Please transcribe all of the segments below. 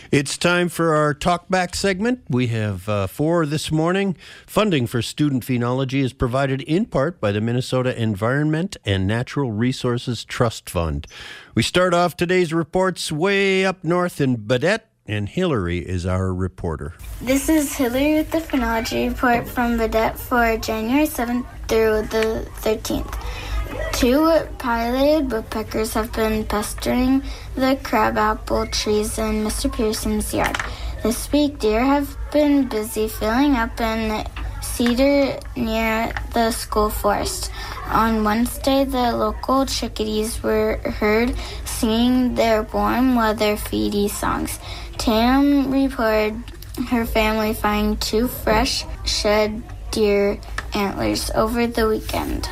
It's time for our Talkback segment. We have four this morning. Funding for student phenology is provided in part by the Minnesota Environment and Natural Resources Trust Fund. We start off today's reports way up north in Baudette, and Hillary is our reporter. This is Hillary with the phenology report from Baudette for January 7th through the 13th. 2 pileated woodpeckers have been pestering the crabapple trees in Mr. Pearson's yard. This week, deer have been busy filling up in cedar near the school forest. On Wednesday, the local chickadees were heard singing their warm weather feedy songs. Tam reported her family finding 2 fresh shed deer antlers over the weekend.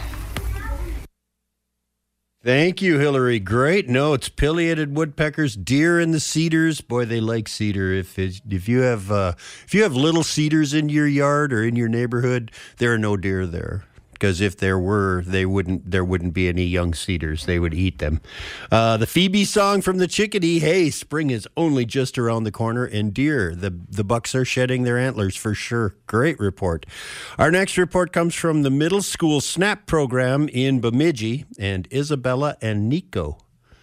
Thank you, Hillary. Great notes. Pileated woodpeckers, deer in the cedars. Boy, they like cedar. If you have little cedars in your yard or in your neighborhood, there are no deer there. Because if there were, there wouldn't be any young cedars. They would eat them. The Phoebe song from the chickadee. Hey, spring is only just around the corner, and deer, the bucks are shedding their antlers for sure. Great report. Our next report comes from the middle school SNAP program in Bemidji, and Isabel and Nico.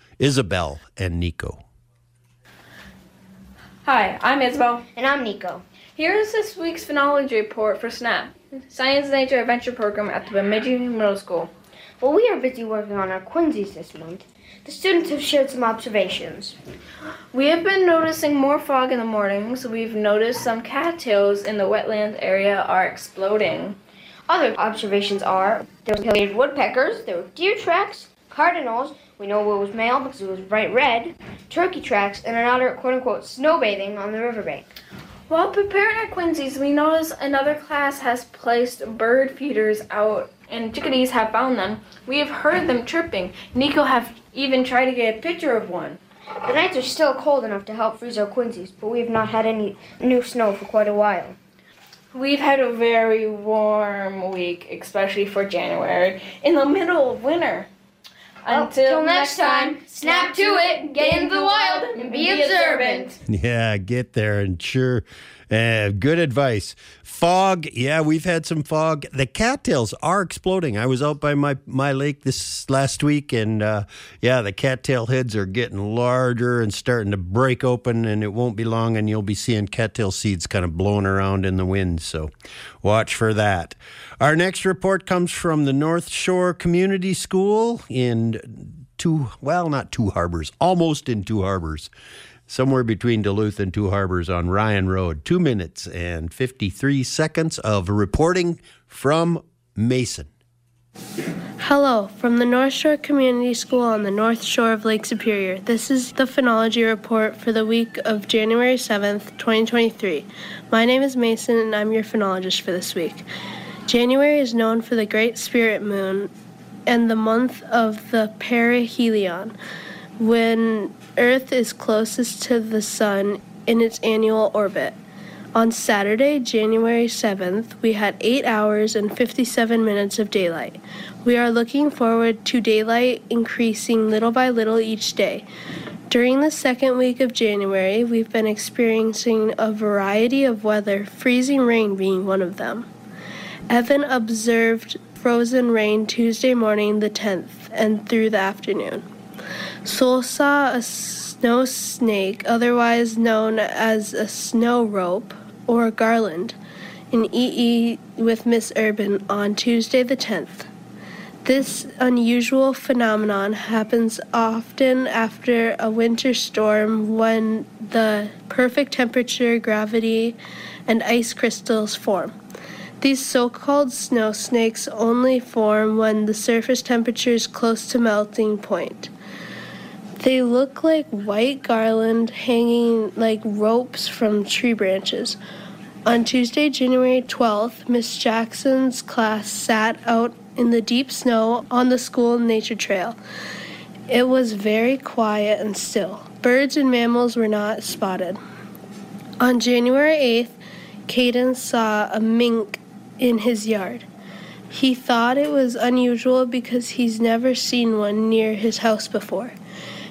Hi, I'm Isabel. And I'm Nico. Here's this week's phenology report for SNAP, Science, Nature, Adventure program at the Bemidji Middle School. While we are busy working on our Quincy's this month, the students have shared some observations. We have been noticing more fog in the mornings. We've noticed some cattails in the wetlands area are exploding. Other observations are there were pileated woodpeckers, there were deer tracks, cardinals, we know it was male because it was bright red, turkey tracks, and another quote-unquote snowbathing on the riverbank. While preparing our Quincy's, we noticed another class has placed bird feeders out and chickadees have found them. We have heard them chirping. Nico have even tried to get a picture of one. The nights are still cold enough to help freeze our Quincy's, but we have not had any new snow for quite a while. We've had a very warm week, especially for January, in the middle of winter. Until next time, snap to it, get into the wild, and be observant. Yeah, get there, and sure, good advice. Fog, yeah, we've had some fog. The cattails are exploding. I was out by my lake this last week, and the cattail heads are getting larger and starting to break open, and it won't be long, and you'll be seeing cattail seeds kind of blowing around in the wind, so watch for that. Our next report comes from the North Shore Community School in almost in Two Harbors. Somewhere between Duluth and Two Harbors on Ryan Road. 2 minutes and 53 seconds of reporting from Mason. Hello, from the North Shore Community School on the North Shore of Lake Superior. This is the phenology report for the week of January 7th, 2023. My name is Mason, and I'm your phenologist for this week. January is known for the Great Spirit Moon and the month of the perihelion, when Earth is closest to the Sun in its annual orbit. On Saturday, January 7th, we had 8 hours and 57 minutes of daylight. We are looking forward to daylight increasing little by little each day. During the second week of January, we've been experiencing a variety of weather, freezing rain being one of them. Evan observed frozen rain Tuesday morning, the 10th, and through the afternoon. Sol saw a snow snake, otherwise known as a snow rope or garland, in EE with Miss Urban on Tuesday the 10th. This unusual phenomenon happens often after a winter storm when the perfect temperature, gravity, and ice crystals form. These so-called snow snakes only form when the surface temperature is close to melting point. They look like white garland hanging like ropes from tree branches. On Tuesday, January 12th, Miss Jackson's class sat out in the deep snow on the school nature trail. It was very quiet and still. Birds and mammals were not spotted. On January 8th, Caden saw a mink in his yard. He thought it was unusual because he's never seen one near his house before.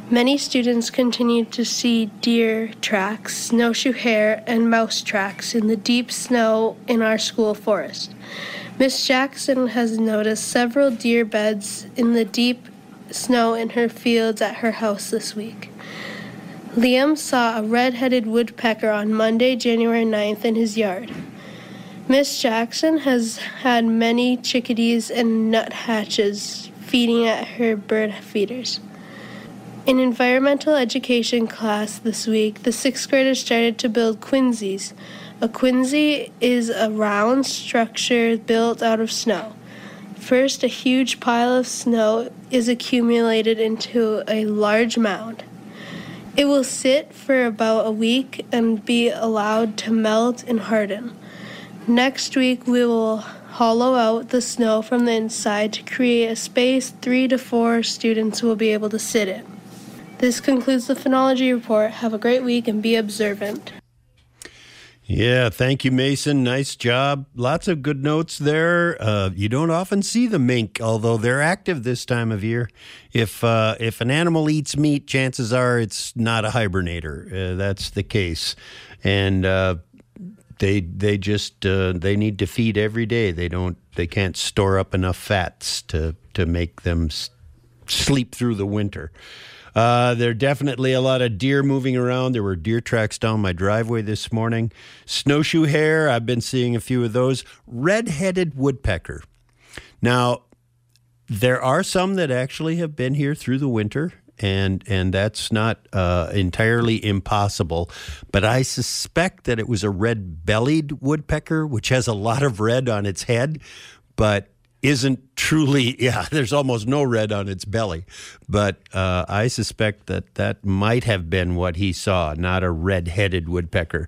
Many students continued to see deer tracks, snowshoe hare, and mouse tracks in the deep snow in our school forest. Miss Jackson has noticed several deer beds in the deep snow in her fields at her house this week. Liam saw a red-headed woodpecker on Monday, January 9th in his yard. Miss Jackson has had many chickadees and nuthatches feeding at her bird feeders. In environmental education class this week, the 6th graders started to build quinzees. A quinzee is a round structure built out of snow. First, a huge pile of snow is accumulated into a large mound. It will sit for about a week and be allowed to melt and harden. Next week, we will hollow out the snow from the inside to create a space 3 to 4 students will be able to sit in. This concludes the phenology report. Have a great week and be observant. Yeah, thank you, Mason. Nice job. Lots of good notes there. You don't often see the mink, although they're active this time of year. If an animal eats meat, chances are it's not a hibernator. That's the case, and they need to feed every day. They can't store up enough fats to make them sleep through the winter. There are definitely a lot of deer moving around. There were deer tracks down my driveway this morning. Snowshoe hare, I've been seeing a few of those. Red-headed woodpecker. Now, there are some that actually have been here through the winter, and that's not entirely impossible. But I suspect that it was a red-bellied woodpecker, which has a lot of red on its head, but isn't truly, there's almost no red on its belly. But I suspect that might have been what he saw, not a red-headed woodpecker.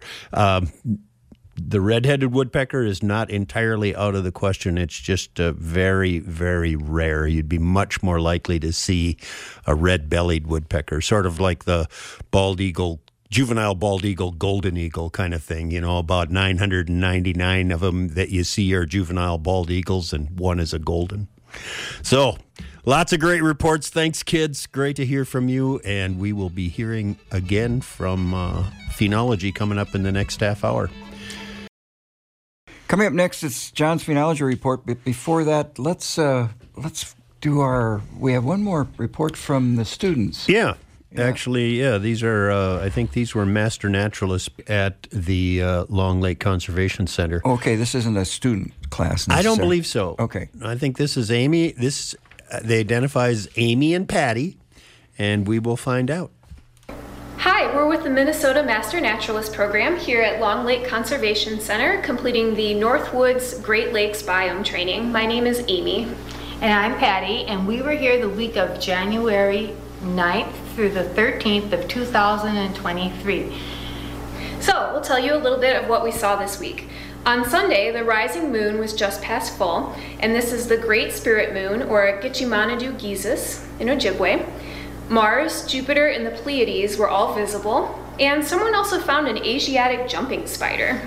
The red-headed woodpecker is not entirely out of the question. It's just very, very rare. You'd be much more likely to see a red-bellied woodpecker, sort of like the bald eagle, juvenile bald eagle, golden eagle kind of thing. You know, about 999 of them that you see are juvenile bald eagles, and one is a golden. So, lots of great reports. Thanks, kids. Great to hear from you. And we will be hearing again from Phenology coming up in the next half hour. Coming up next, it's John's Phenology Report. But before that, let's do we have one more report from the students. Yeah. Actually, these are, I think these were master naturalists at the Long Lake Conservation Center. Okay, this isn't a student class necessarily. I don't believe so. Okay. I think this is Amy. They identify as Amy and Patty, and we will find out. Hi, we're with the Minnesota Master Naturalist Program here at Long Lake Conservation Center, completing the Northwoods Great Lakes Biome Training. My name is Amy. And I'm Patty, and we were here the week of January 9th through the 13th of 2023. So, we'll tell you a little bit of what we saw this week. On Sunday, the rising moon was just past full, and this is the Great Spirit Moon, or Gitchimanadu Gheesis in Ojibwe. Mars, Jupiter, and the Pleiades were all visible, and someone also found an Asiatic jumping spider.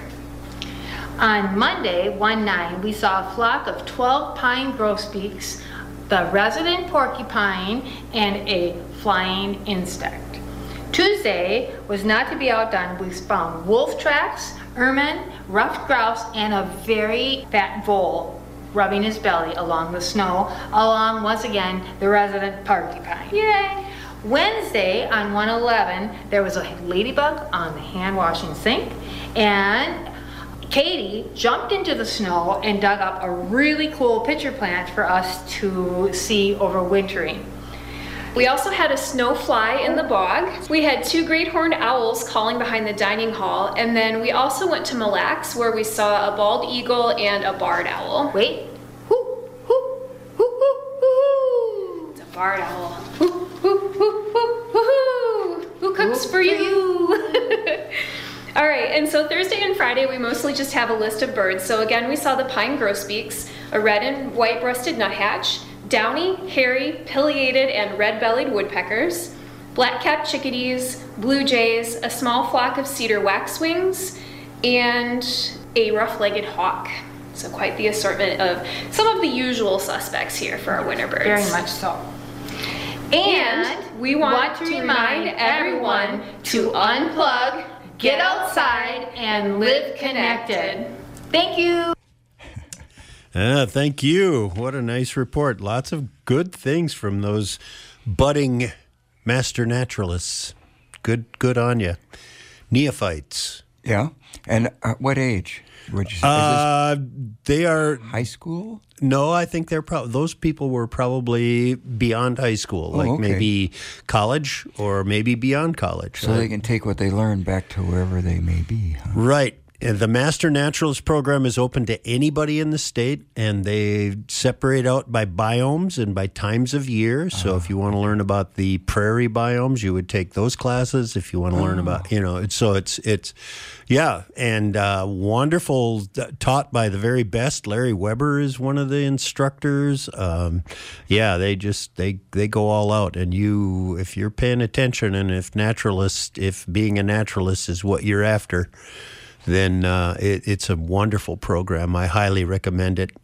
On Monday, 1/9, we saw a flock of 12 pine grosbeaks, the resident porcupine, and a flying insect. Tuesday was not to be outdone. We found wolf tracks, ermine, ruffed grouse, and a very fat vole rubbing his belly along the snow, along, once again, the resident porcupine. Yay! Wednesday, on 1/11, there was a ladybug on the hand-washing sink, and Katie jumped into the snow and dug up a really cool pitcher plant for us to see overwintering. We also had a snow fly in the bog. We had 2 great horned owls calling behind the dining hall, and then we also went to Mille Lacs where we saw a bald eagle and a barred owl. Wait. Hoo, hoo, hoo, hoo, hoo. It's a barred owl. Hoo, hoo, hoo, hoo, hoo. Who cooks for you? All right, and so Thursday and Friday, we mostly just have a list of birds. So again, we saw the pine grosbeaks, a red and white-breasted nuthatch, downy, hairy, pileated, and red-bellied woodpeckers, black-capped chickadees, blue jays, a small flock of cedar waxwings, and a rough-legged hawk. So quite the assortment of some of the usual suspects here for our winter birds. Very much so. And we want to remind everyone to unplug, get outside, and live connected. Thank you. Thank you. What a nice report. Lots of good things from those budding master naturalists. Good on you. Neophytes. Yeah. And what age? Would you say? They are High school? No, I think they're those people were probably beyond high school, like okay. maybe college or maybe beyond college. So they can take what they learn back to wherever they may be. Huh? Right. And the Master Naturalist Program is open to anybody in the state, and they separate out by biomes and by times of year. So if you want to learn about the prairie biomes, you would take those classes. If you want to learn about, it's wonderful, taught by the very best. Larry Weber is one of the instructors. They go all out, and if you're paying attention, and if being a naturalist is what you're after, then it's a wonderful program. I highly recommend it.